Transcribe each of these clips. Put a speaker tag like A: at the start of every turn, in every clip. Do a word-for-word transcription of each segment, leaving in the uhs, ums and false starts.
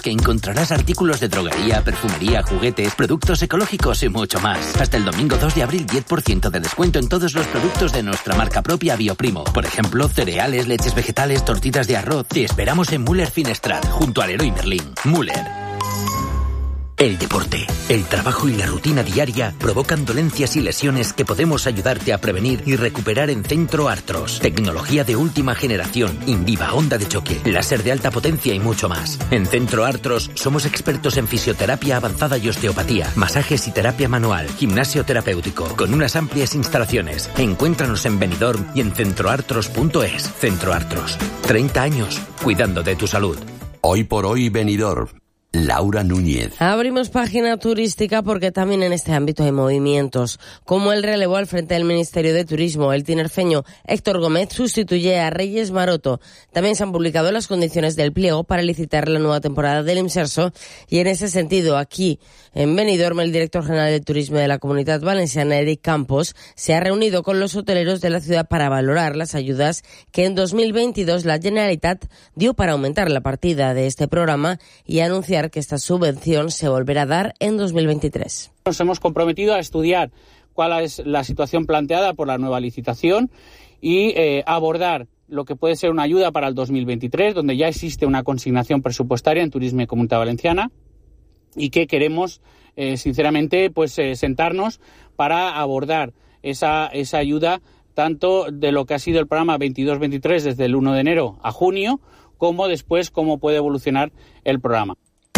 A: que encontrarás artículos de droguería, perfumería, juguetes, productos ecológicos y mucho más. Hasta el domingo dos de abril, diez por ciento de descuento en todos los productos de nuestra marca propia Bioprimo. Por ejemplo, cereales, leches vegetales, tortitas de arroz. Te esperamos en Müller Finestrat, junto al Leroy Merlin. Müller. El deporte, el trabajo y la rutina diaria provocan dolencias y lesiones que podemos ayudarte a prevenir y recuperar en Centro Artros. Tecnología de última generación, Inviva, onda de choque, láser de alta potencia y mucho más. En Centro Artros somos expertos en fisioterapia avanzada y osteopatía, masajes y terapia manual, gimnasio terapéutico, con unas amplias instalaciones. Encuéntranos en Benidorm y en centroartros punto es. Centro Artros, treinta años cuidando de tu salud.
B: Hoy por hoy Benidorm. Laura Núñez.
C: Abrimos página turística porque también en este ámbito hay movimientos, como el relevo al frente del Ministerio de Turismo. El tinerfeño Héctor Gómez sustituye a Reyes Maroto. También se han publicado las condiciones del pliego para licitar la nueva temporada del Imserso y en ese sentido aquí en Benidorm el director general de Turismo de la Comunidad Valenciana, Eric Campos, se ha reunido con los hoteleros de la ciudad para valorar las ayudas que en dos mil veintidós la Generalitat dio para aumentar la partida de este programa y anunciar que esta subvención se volverá a dar en dos mil veintitrés.
D: Nos hemos comprometido a estudiar cuál es la situación planteada por la nueva licitación y eh, abordar lo que puede ser una ayuda para el dos mil veintitrés, donde ya existe una consignación presupuestaria en Turismo y Comunidad Valenciana y que queremos, eh, sinceramente, pues eh, sentarnos para abordar esa, esa ayuda tanto de lo que ha sido el programa veintidós veintitrés desde el uno de enero a junio, como después cómo puede evolucionar el programa.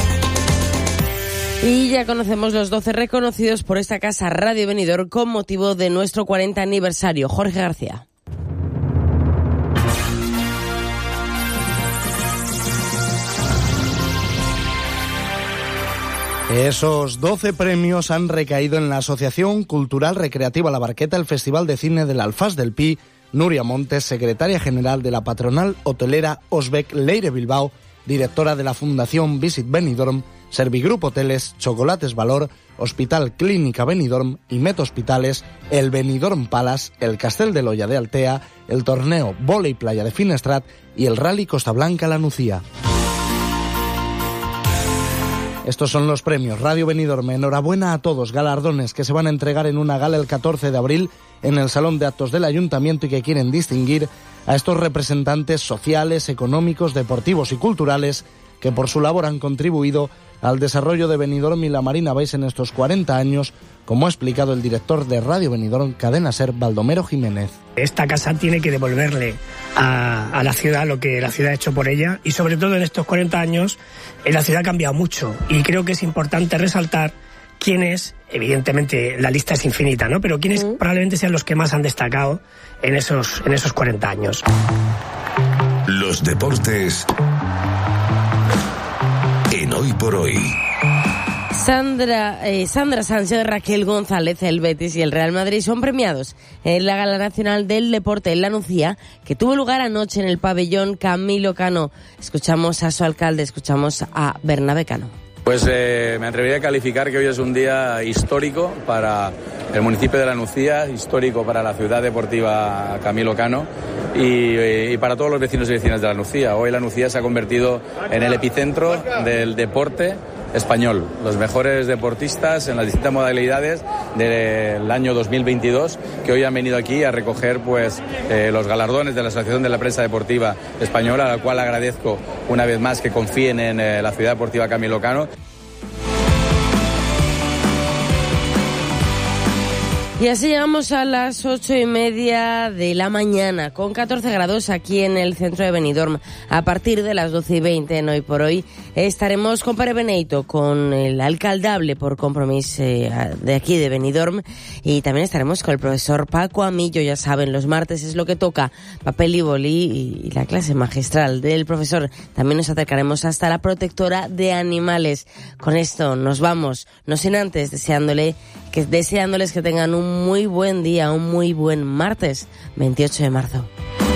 C: Y ya conocemos los doce reconocidos por esta casa Radio Benidorm con motivo de nuestro cuarenta aniversario. Jorge García.
E: Esos doce premios han recaído en la Asociación Cultural Recreativa La Barqueta, el Festival de Cine del Alfaz del Pi, Nuria Montes, secretaria general de la patronal hotelera Osbec Leire Bilbao, directora de la Fundación Visit Benidorm, Servigroup Hoteles, Chocolates Valor, Hospital Clínica Benidorm, Imet Hospitales, el Benidorm Palace, el Castel de Loya de Altea, el torneo Vóley Playa de Finestrat y el Rally Costa Blanca La Nucía. Estos son los premios Radio Benidorm. Enhorabuena a todos, galardones que se van a entregar en una gala el catorce de abril en el Salón de Actos del Ayuntamiento y que quieren distinguir a estos representantes sociales, económicos, deportivos y culturales que por su labor han contribuido al desarrollo de Benidorm y la Marina Bais en estos cuarenta años, como ha explicado el director de Radio Benidorm Cadena Ser, Baldomero Jiménez.
F: Esta casa tiene que devolverle a, a la ciudad lo que la ciudad ha hecho por ella y sobre todo en estos cuarenta años la ciudad ha cambiado mucho y creo que es importante resaltar quiénes, evidentemente la lista es infinita, ¿no? Pero quiénes mm. probablemente sean los que más han destacado en esos, en esos cuarenta años.
B: Los deportes en Hoy por Hoy.
C: Sandra, eh, Sandra Sánchez, Raquel González, el Betis y el Real Madrid son premiados en la Gala Nacional del Deporte en La Nucía, que tuvo lugar anoche en el pabellón Camilo Cano. Escuchamos a su alcalde, escuchamos a Bernabé Cano.
G: Pues eh, me atrevería a calificar que hoy es un día histórico para el municipio de La Nucía, histórico para la ciudad deportiva Camilo Cano y, y para todos los vecinos y vecinas de La Nucía. Hoy La Nucía se ha convertido en el epicentro del deporte español. Los mejores deportistas en las distintas modalidades del año dos mil veintidós que hoy han venido aquí a recoger pues eh, los galardones de la Asociación de la Prensa Deportiva Española, a la cual agradezco una vez más que confíen en eh, la ciudad deportiva Camilo Cano.
C: Y así llegamos a las ocho y media de la mañana, con catorce grados aquí en el centro de Benidorm. A partir de las doce y veinte en Hoy por Hoy estaremos con Pere Beneito, con el alcaldable por compromiso eh, de aquí de Benidorm, y también estaremos con el profesor Paco Amillo. Ya saben, los martes es lo que toca, papel y bolí y la clase magistral del profesor. También nos acercaremos hasta la protectora de animales. Con esto nos vamos, no sin antes deseándole que deseándoles que tengan un muy buen día, un muy buen martes, veintiocho de marzo.